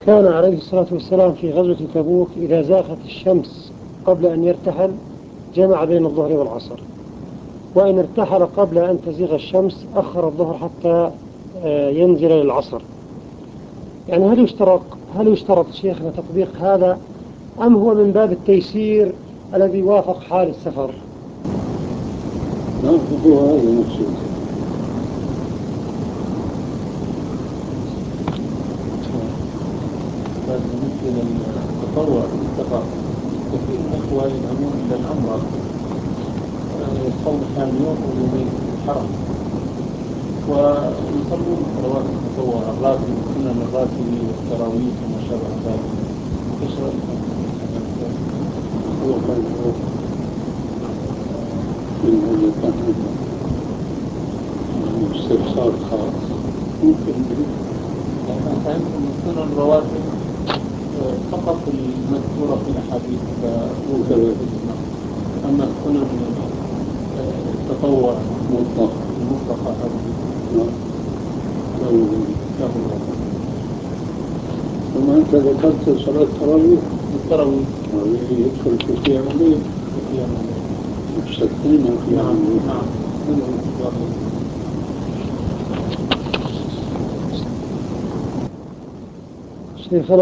كان عليه الصلاة والسلام في غزوة تبوك إذا زاغت الشمس قبل أن يرتحل جمع بين الظهر والعصر، وإن ارتحل قبل أن تزيغ الشمس أخر الظهر حتى ينزل للعصر. يعني هل يشترط شيخنا تطبيق هذا، أم هو من باب التيسير الذي يوافق حال السفر؟ لا، هو هذا المقصود. بالنسبة للتطوع في السفر، كثير من الإخوة يذهبون إلى العمرة يصوم ثاني يوم ويومين في الحرم، ويصلون صلوات التطوع الراتب والسنن الراتب والتراويح وما شابه ذلك. ايش رأيكم؟ هو كان من هذا استفسار خاص ممكن يعني أنا فهمت أن السنن الرواتب فقط المذكورة في الأحاديث ممكن. أما السنن التطوع المطلقة هذه له ثم أنت ذكرت صلاة التراويح هذه يدخل في قيام الليل مستثنين قيام الليل. نعم شيخنا